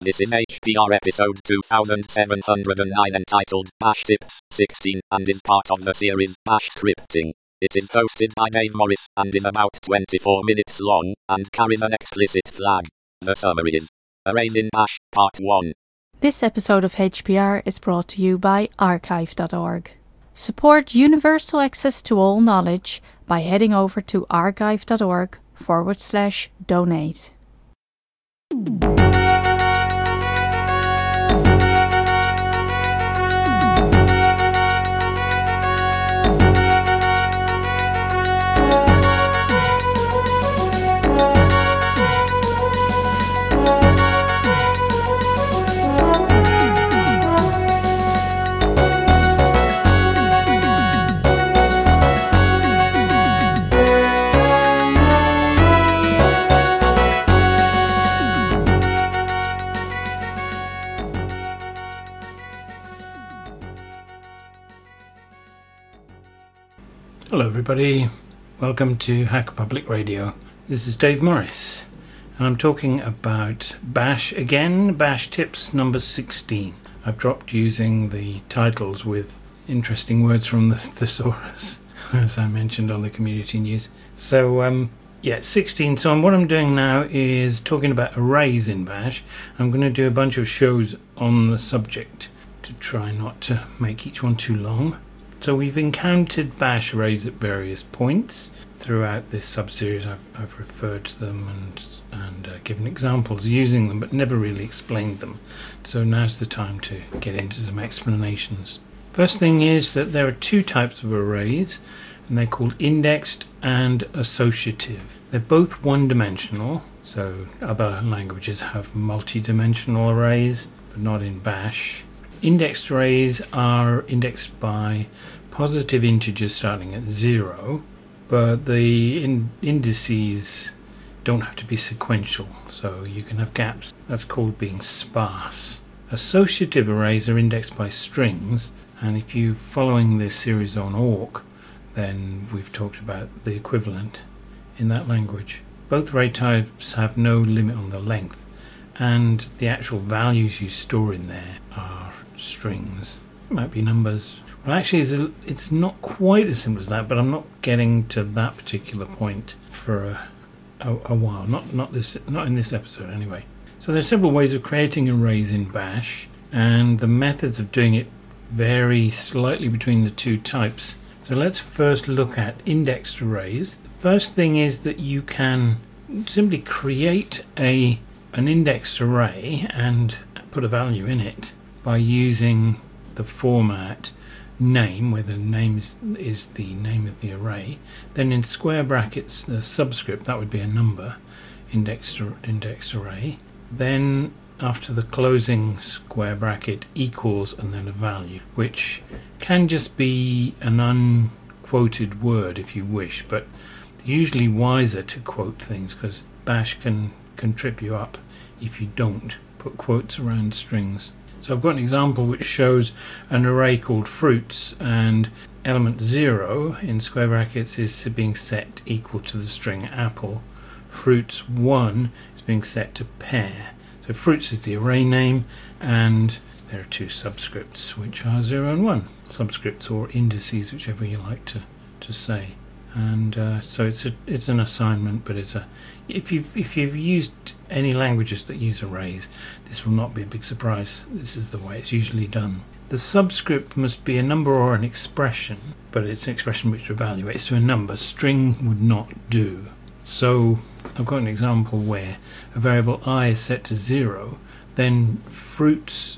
This is HPR episode 2709 entitled Bash Tips 16 and is part of the series Bash Scripting. It is hosted by Dave Morris and is about 24 minutes long and carries an explicit flag. The summary is Arrays in Bash, Part 1. This episode of HPR is brought to you by archive.org. Support universal access to all knowledge by heading over to archive.org/donate. Hello everybody, welcome to Hacker Public Radio. This is Dave Morris and I'm talking about Bash again, Bash Tips number 16. I've dropped using the titles with interesting words from the thesaurus, as I mentioned on the community news. So 16. So what I'm doing now is talking about arrays in Bash. I'm going to do a bunch of shows on the subject to try not to make each one too long. So we've encountered bash arrays at various points throughout this sub-series. I've referred to them and given examples using them, but never really explained them. So now's the time to get into some explanations. First thing is that there are two types of arrays, and they're called indexed and associative. They're both one-dimensional, so other languages have multi-dimensional arrays, but not in Bash. Indexed arrays are indexed by positive integers starting at 0, but the indices don't have to be sequential, so you can have gaps. That's called being sparse. Associative arrays are indexed by strings, and if you're following the series on awk, then we've talked about the equivalent in that language. Both array types have no limit on the length, and the actual values you store in there are strings. It might be numbers. Well, actually, it's not quite as simple as that, but I'm not getting to that particular point for a while. Not in this episode, anyway. So there's several ways of creating arrays in Bash, and the methods of doing it vary slightly between the two types. So let's first look at indexed arrays. The first thing is that you can simply create an indexed array and put a value in it by using the format name, where the name is the name of the array. Then in square brackets, the subscript, that would be a number, index array. Then after the closing square bracket, equals, and then a value, which can just be an unquoted word if you wish, but usually wiser to quote things, because Bash can trip you up if you don't put quotes around strings. So I've got an example which shows an array called fruits, and element 0 in square brackets is being set equal to the string apple. Fruits 1 is being set to pear. So fruits is the array name, and there are two subscripts which are 0 and 1. Subscripts or indices, whichever you like to say. And so it's an assignment, but if you've used any languages that use arrays, this will not be a big surprise. This is the way it's usually done. The subscript must be a number or an expression, but it's an expression which evaluates to a number. String would not do. So I've got an example where a variable I is set to 0, then fruits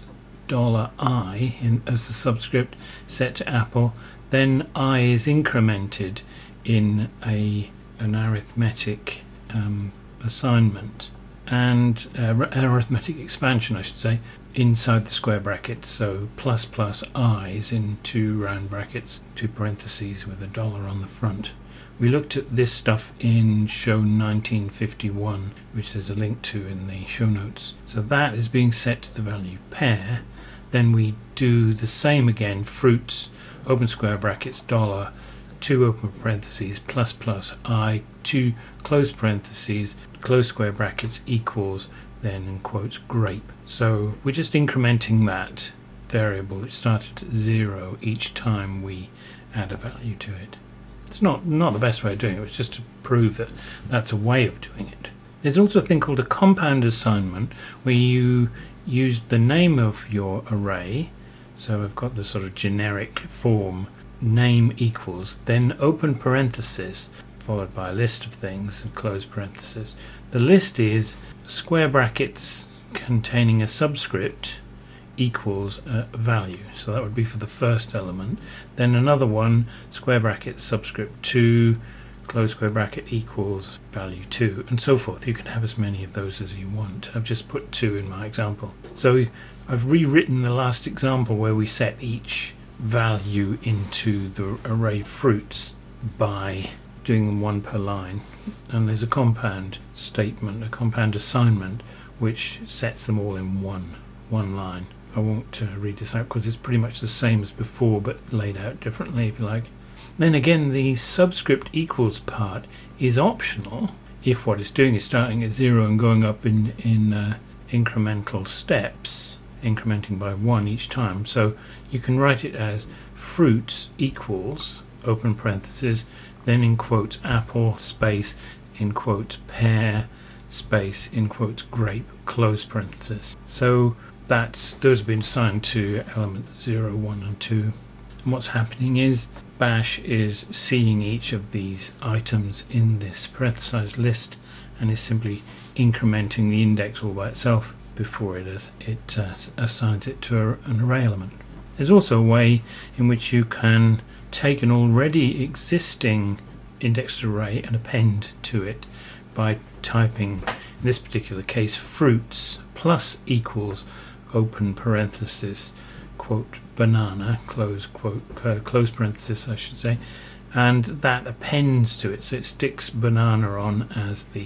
$i as the subscript set to apple, then I is incremented in an arithmetic assignment and arithmetic expansion, I should say, inside the square brackets. So plus i's in two round brackets, two parentheses with $1 on the front. We looked at this stuff in show 1951, which there's a link to in the show notes. So that is being set to the value pear. Then we do the same again, fruits, open square brackets, $, two open parentheses, plus I, two close parentheses, close square brackets, equals, then in quotes, grape. So we're just incrementing that variable which started at 0 each time we add a value to it. It's not the best way of doing it, it's just to prove that that's a way of doing it. There's also a thing called a compound assignment where you use the name of your array. So I've got the sort of generic form name equals, then open parenthesis followed by a list of things and close parenthesis. The list is square brackets containing a subscript equals a value. So that would be for the first element. Then another one, square bracket subscript 2, close square bracket equals value 2, and so forth. You can have as many of those as you want. I've just put 2 in my example. So I've rewritten the last example where we set each value into the array fruits by doing them one per line. And there's a compound statement, a compound assignment, which sets them all in one line. I won't read this out because it's pretty much the same as before, but laid out differently if you like. Then again, the subscript equals part is optional if what it's doing is starting at 0 and going up in incremental steps, incrementing by 1 each time. So you can write it as fruits equals, open parenthesis, then in quotes apple, space, in quotes pear, space, in quotes grape, close parenthesis. So those have been assigned to elements 0, 1 and 2. And what's happening is Bash is seeing each of these items in this parenthesized list and is simply incrementing the index all by itself before it assigns it to an array element. There's also a way in which you can take an already existing indexed array and append to it by typing, in this particular case, fruits plus equals open parenthesis quote banana close parenthesis I should say, and that appends to it, so it sticks banana on as the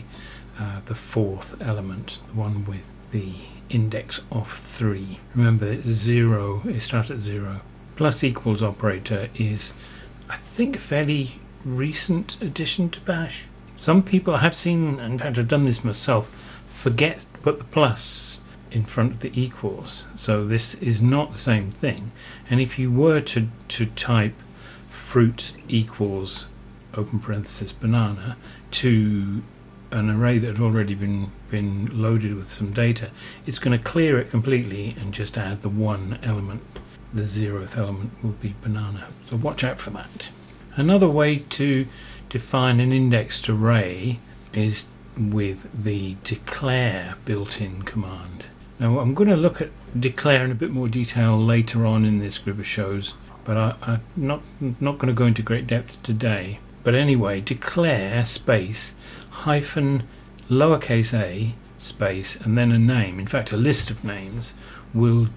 fourth element, the one with the index of 3. Remember, it's 0, it starts at 0. Plus equals operator is, I think, a fairly recent addition to Bash. Some people I have seen, in fact I've done this myself, forget to put the plus in front of the equals, so this is not the same thing. And if you were to type fruit equals open parenthesis banana to an array that had already been loaded with some data, it's going to clear it completely and just add the one element. The 0th element will be banana, so watch out for that. Another way to define an indexed array is with the declare built-in command. Now I'm going to look at declare in a bit more detail later on in this group of shows, but I'm not going to go into great depth today. But anyway, declare space hyphen lowercase a space and then a name, in fact a list of names, will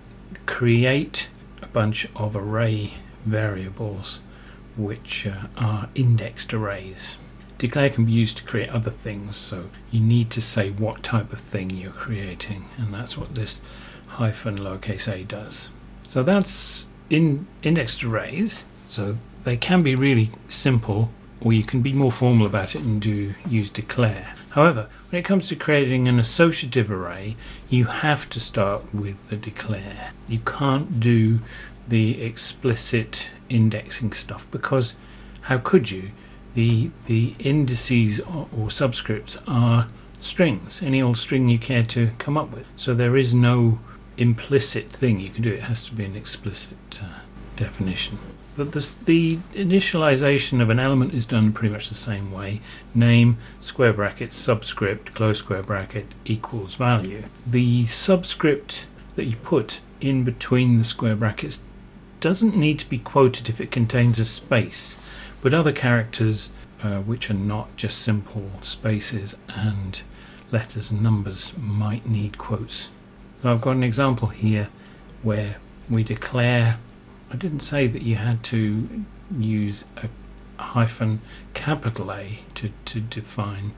create a bunch of array variables which are indexed arrays. Declare can be used to create other things, so you need to say what type of thing you're creating, and that's what this hyphen lowercase a does. So that's in indexed arrays, so they can be really simple, or you can be more formal about it and use declare. However, when it comes to creating an associative array, you have to start with the declare. You can't do the explicit indexing stuff, because how could you? The indices or subscripts are strings, any old string you care to come up with. So there is no implicit thing you can do. It has to be an explicit definition. But the initialization of an element is done pretty much the same way. Name, square bracket, subscript, close square bracket, equals value. The subscript that you put in between the square brackets doesn't need to be quoted if it contains a space. But other characters, which are not just simple spaces and letters and numbers, might need quotes. So I've got an example here where we declare, I didn't say that you had to use a hyphen capital A to define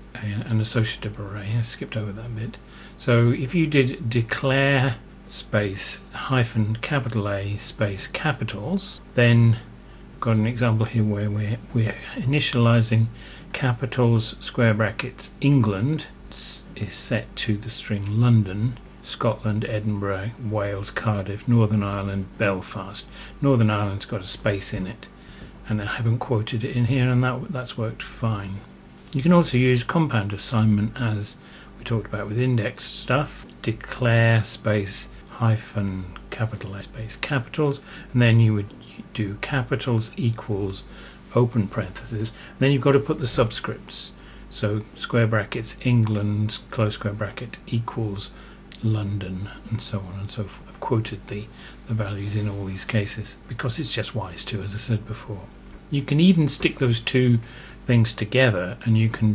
an associative array. I skipped over that bit. So if you did declare space hyphen capital A space capitals, then got an example here where we're initializing capitals square brackets England is set to the string London, Scotland, Edinburgh, Wales, Cardiff, Northern Ireland, Belfast. Northern Ireland's got a space in it, and I haven't quoted it in here, and that's worked fine. You can also use compound assignment, as we talked about with indexed stuff. Declare space hyphen capital A space capitals, and then you would do capitals equals open parentheses, and then you've got to put the subscripts. So square brackets England, close square bracket, equals London, and so on and so forth. I've quoted the values in all these cases because it's just wise to, as I said before. You can even stick those two things together, and you can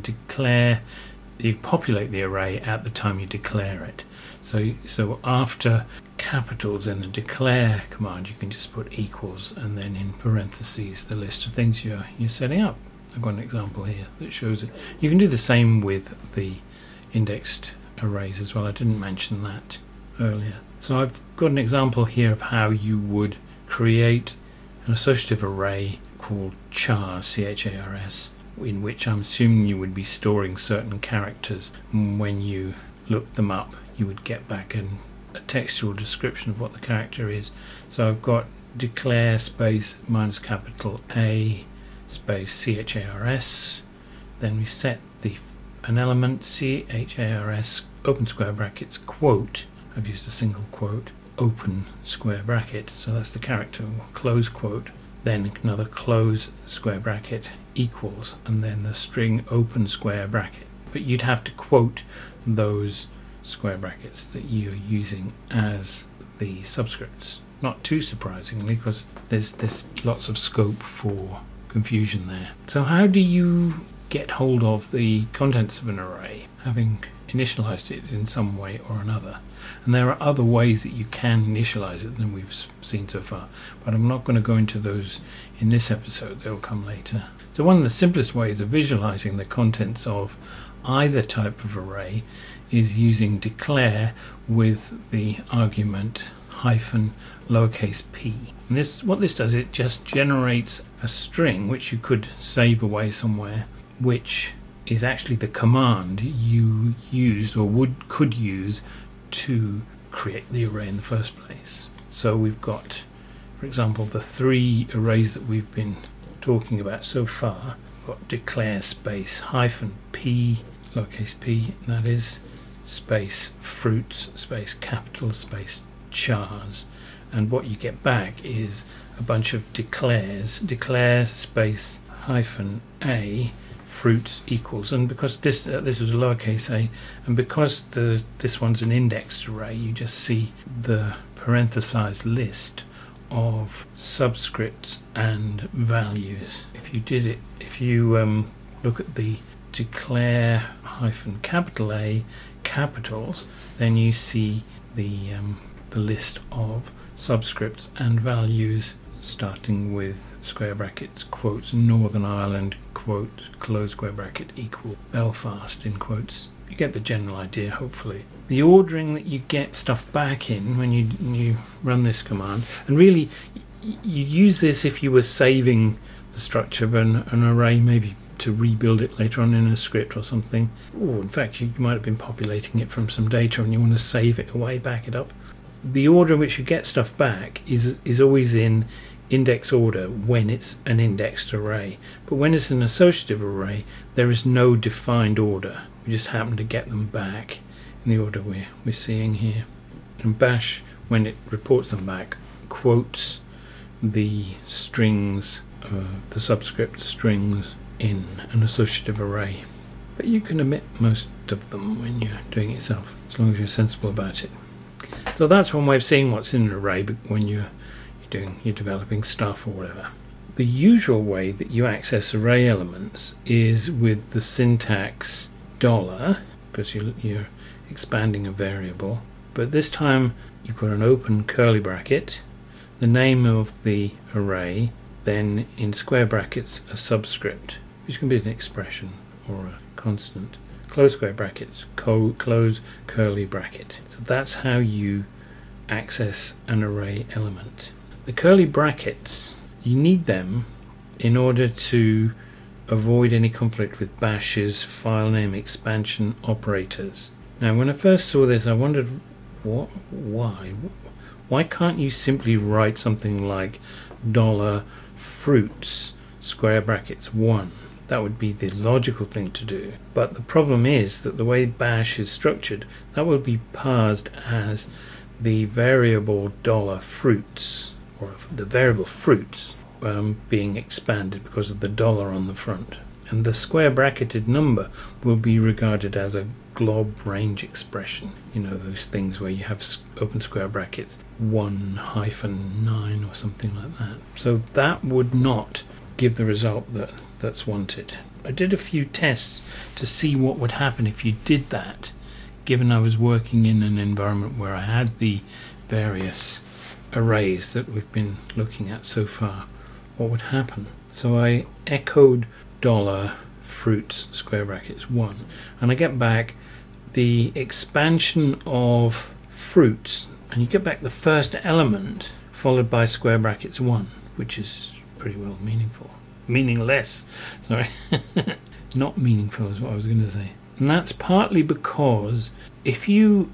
populate the array at the time you declare it. So after capitals in the declare command, you can just put equals, and then in parentheses the list of things you're setting up. I've got an example here that shows it. You can do the same with the indexed arrays as well. I didn't mention that earlier. So I've got an example here of how you would create an associative array called chars, C-H-A-R-S, in which I'm assuming you would be storing certain characters. When you look them up, you would get back a textual description of what the character is. So I've got declare space minus capital A space C-H-A-R-S. Then we set an element C-H-A-R-S open square brackets quote. I've used a single quote, open square bracket, so that's the character, close quote, then another close square bracket equals, and then the string open square bracket. But you'd have to quote those square brackets that you're using as the subscripts. Not too surprisingly, because there's lots of scope for confusion there. So how do you get hold of the contents of an array, having initialized it in some way or another? And there are other ways that you can initialize it than we've seen so far, but I'm not going to go into those in this episode. They'll come later. So one of the simplest ways of visualizing the contents of either type of array is using declare with the argument hyphen lowercase p. And what this does, it just generates a string which you could save away somewhere, which is actually the command you used or could use to create the array in the first place. So we've got, for example, the three arrays that we've been talking about so far. We've got declare space hyphen p, lowercase p, that is, space fruits, space capital, space chars, and what you get back is a bunch of declares, declare space hyphen a, fruits equals, and because this was a lowercase a, and because this one's an indexed array, you just see the parenthesized list of subscripts and values. If you look at the declare hyphen capital A capitals, then you see the list of subscripts and values, starting with square brackets, quotes, Northern Ireland, quote, close square bracket, equal, Belfast, in quotes. You get the general idea, hopefully. The ordering that you get stuff back in when you run this command, and really you'd use this if you were saving the structure of an array, maybe to rebuild it later on in a script or something. Or in fact, you might have been populating it from some data and you want to save it away, back it up. The order in which you get stuff back is always in index order when it's an indexed array. But when it's an associative array, there is no defined order. We just happen to get them back in the order we're seeing here. And Bash, when it reports them back, quotes the strings, the subscript strings in an associative array. But you can omit most of them when you're doing it yourself, as long as you're sensible about it. So that's one way of seeing what's in an array when you're developing stuff or whatever. The usual way that you access array elements is with the syntax $, because you're expanding a variable, but this time you've got an open curly bracket, the name of the array, then in square brackets a subscript, which can be an expression or a constant, close square brackets, close curly bracket. So that's how you access an array element. The curly brackets, you need them in order to avoid any conflict with Bash's file name expansion operators. Now, when I first saw this, I wondered what? Why can't you simply write something like $fruits square brackets 1? That would be the logical thing to do. But the problem is that the way bash is structured, that will be parsed as the variable $fruits, or the variable fruits being expanded because of the dollar on the front. And the square bracketed number will be regarded as a glob range expression. You know, those things where you have open square brackets 1-9 or something like that. So that would not give the result that's wanted. I did a few tests to see what would happen if you did that, given I was working in an environment where I had the various arrays that we've been looking at so far. What would happen? So I echoed $fruits square brackets 1, and I get back the expansion of fruits, and you get back the first element followed by square brackets 1, which is pretty well meaningless, sorry. Not meaningful is what I was going to say. And that's partly because if you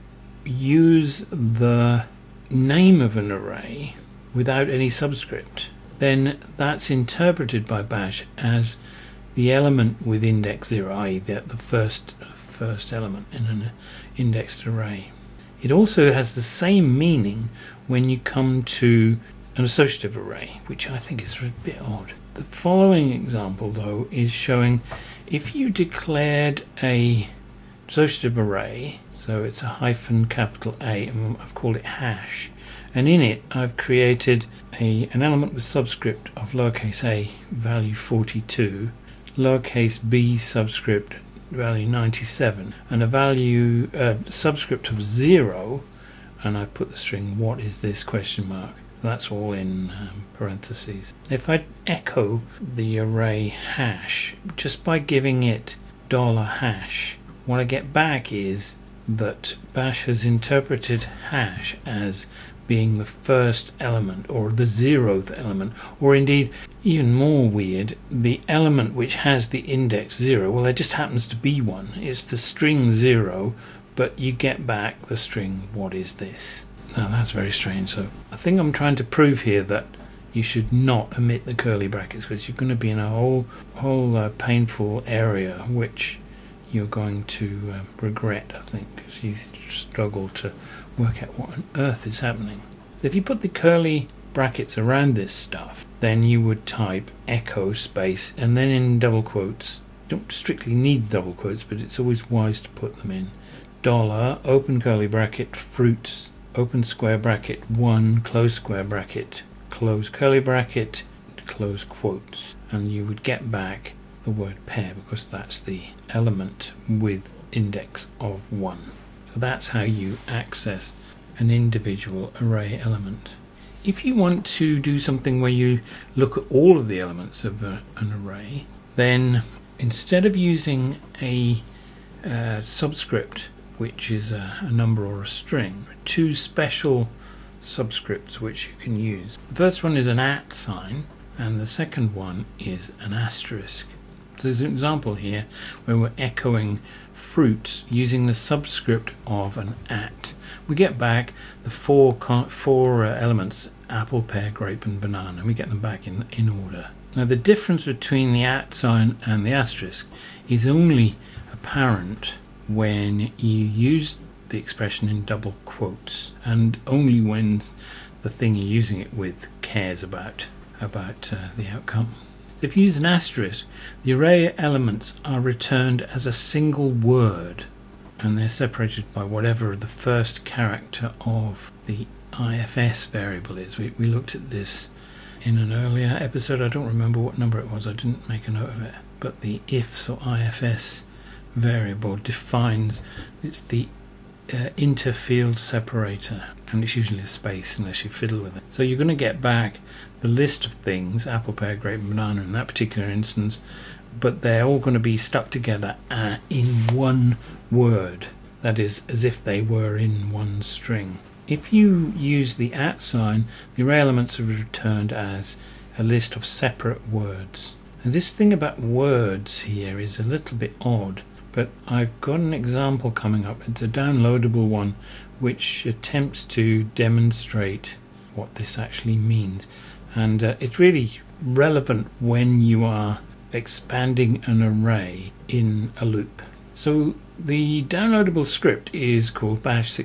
use the name of an array without any subscript, then that's interpreted by bash as the element with index 0, i.e. the first element in an indexed array. It also has the same meaning when you come to an associative array, which I think is a bit odd. The following example, though, is showing if you declared a associative array, so it's a hyphen capital A, and I've called it hash, and in it I've created an element with subscript of lowercase a value 42, lowercase b subscript value 97, and a value subscript of 0, and I put the string what is this question mark. That's all in parentheses. If I echo the array hash just by giving it $hash, what I get back is that bash has interpreted hash as being the first element or the 0th element, or indeed even more weird, the element which has the index 0. Well, there just happens to be one. It's the string 0, but you get back the string what is this. Now that's very strange. So I think I'm trying to prove here that you should not omit the curly brackets, because you're going to be in a whole painful area which you're going to regret, I think, because you struggle to work out what on earth is happening. If you put the curly brackets around this stuff, then you would type echo space and then in double quotes. You don't strictly need double quotes, but it's always wise to put them in. $, open curly bracket, fruits, open square bracket 1, close square bracket, close curly bracket, close quotes, and you would get back the word pair because that's the element with index of 1. So that's how you access an individual array element. If you want to do something where you look at all of the elements of an array, then instead of using a subscript, which is a number or a string, two special subscripts which you can use. The first one is an @ sign, and the second one is an asterisk. So there's an example here where we're echoing fruits using the subscript of an @. We get back the four elements: apple, pear, grape, and banana. We get them back in order. Now the difference between the @ sign and the asterisk is only apparent when you use the expression in double quotes, and only when the thing you're using it with cares about the outcome. If you use an asterisk, the array elements are returned as a single word, and they're separated by whatever the first character of the IFS variable is. We looked at this in an earlier episode. I don't remember what number it was, I didn't make a note of it, but the IFS or IFS variable defines, it's the interfield separator, and it's usually a space unless you fiddle with it. So you're going to get back the list of things, apple, pear, grape, and banana in that particular instance, but they're all going to be stuck together in one word, that is, as if they were in one string. If you use the @ sign, the array elements are returned as a list of separate words. And this thing about words here is a little bit odd, but I've got an example coming up. It's a downloadable one which attempts to demonstrate what this actually means, and it's really relevant when you are expanding an array in a loop. So the downloadable script is called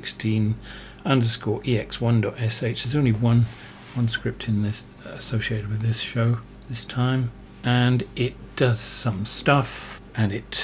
bash16_ex1.sh. There's only one script in this associated with this show this time, and it does some stuff, and it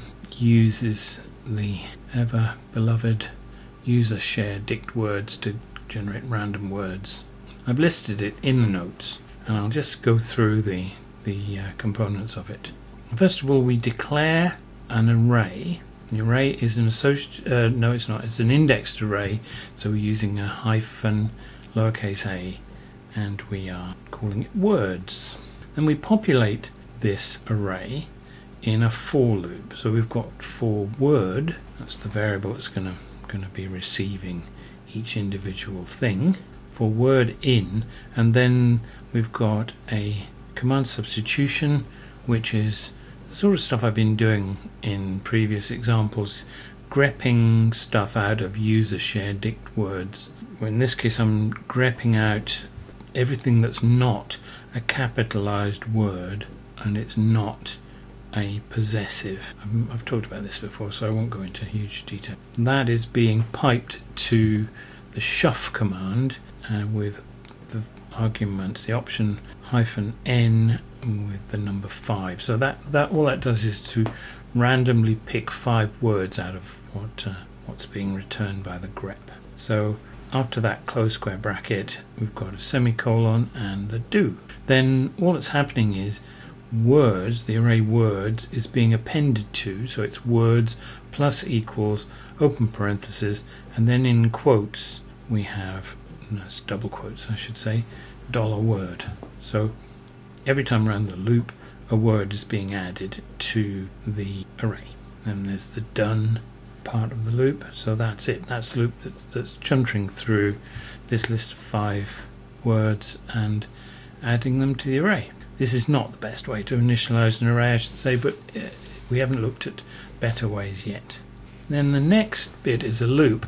uses the ever beloved user shared dict words to generate random words. I've listed it in the notes, and I'll just go through the components of it. First of all, we declare an array. The array is an no, it's not. It's an indexed array, so we're using a hyphen lowercase a, and we are calling it words. Then we populate this array in a for loop. So we've got for word, that's the variable that's going to be receiving each individual thing, for word in, and then we've got a command substitution, which is the sort of stuff I've been doing in previous examples, grepping stuff out of user shared dict words. In this case, I'm grepping out everything that's not a capitalized word and it's not a possessive. I've talked about this before, so I won't go into huge detail. That is being piped to the shuff command with the arguments, the option -n with the number 5. So that all that does is to randomly pick 5 words out of what's being returned by the grep. So after that close square bracket, we've got a semicolon and the do. Then all that's happening is words, the array words, is being appended to, so it's words plus equals, open parenthesis, and then in quotes we have, double quotes I should say, $word. So every time around the loop a word is being added to the array. And there's the done part of the loop, so that's it. That's the loop that's chuntering through this list of 5 words and adding them to the array. This is not the best way to initialize an array, I should say, but we haven't looked at better ways yet. Then the next bit is a loop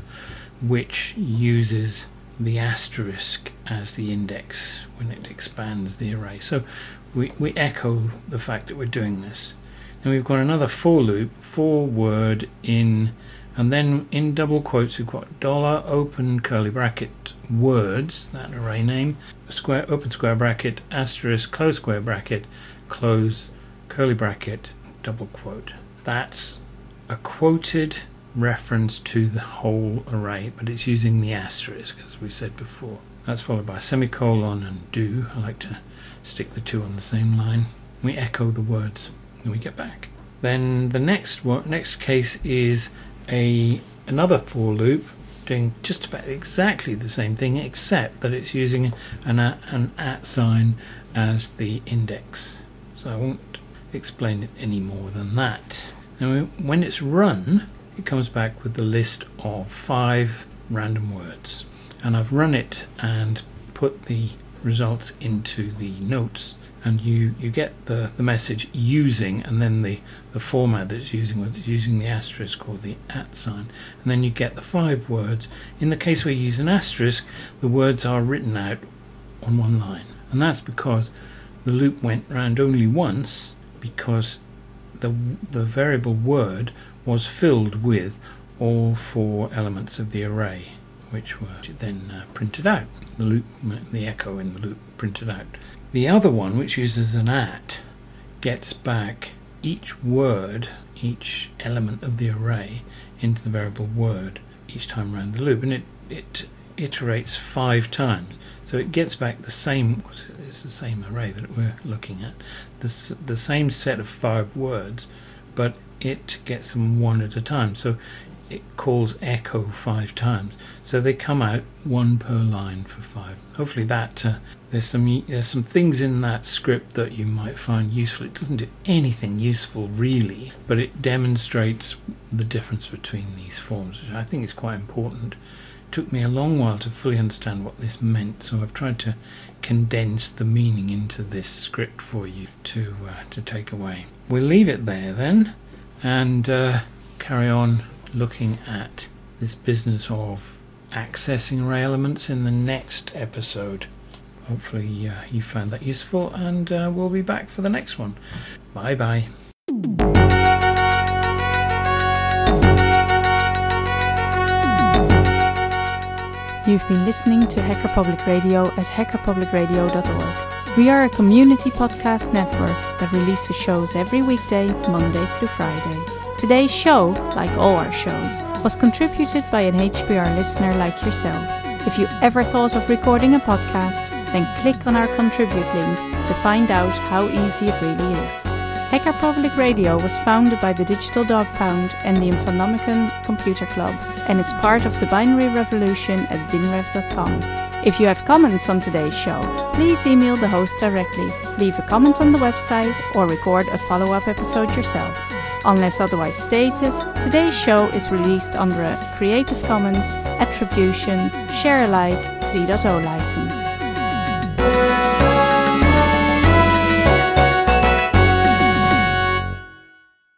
which uses the asterisk as the index when it expands the array. So we echo the fact that we're doing this. Then we've got another for loop, for word in, and then in double quotes we've got $ open curly bracket words, that array name, square open square bracket, asterisk, close square bracket, close curly bracket, double quote. That's a quoted reference to the whole array, but it's using the asterisk as we said before. That's followed by semicolon and do. I like to stick the two on the same line. We echo the words and we get back. Then the next case is another for loop doing just about exactly the same thing, except that it's using an at sign as the index. So I won't explain it any more than that. Now when it's run, it comes back with the list of 5 random words, and I've run it and put the results into the notes, and you get the message using, and then the format that it's using, whether it's using the asterisk or the at sign, and then you get the 5 words. In the case where you use an asterisk, the words are written out on one line, and that's because the loop went round only once, because the variable word was filled with all 4 elements of the array, which were then printed out. The loop, the echo in the loop printed out. The other one, which uses an at, gets back each word, each element of the array into the variable word each time around the loop, and it iterates 5 times. So it gets back the same, because it's the same array that we're looking at, the same set of 5 words, but it gets them one at a time. So it calls echo 5 times. So they come out 1 per line for 5. Hopefully that there's some things in that script that you might find useful. It doesn't do anything useful really, but it demonstrates the difference between these forms, which I think is quite important. It took me a long while to fully understand what this meant, so I've tried to condense the meaning into this script for you to take away. We'll leave it there then, and carry on looking at this business of accessing array elements in the next episode. Hopefully you found that useful, and we'll be back for the next one. Bye bye. You've been listening to Hacker Public Radio at hackerpublicradio.org. We are a community podcast network that releases shows every weekday, Monday through Friday. Today's show, like all our shows, was contributed by an HPR listener like yourself. If you ever thought of recording a podcast, then click on our contribute link to find out how easy it really is. Hacker Public Radio was founded by the Digital Dog Pound and the Infonomicon Computer Club and is part of the binary revolution at binrev.com. If you have comments on today's show, please email the host directly, leave a comment on the website, or record a follow-up episode yourself. Unless otherwise stated, today's show is released under a Creative Commons Attribution Share Alike 3.0 license.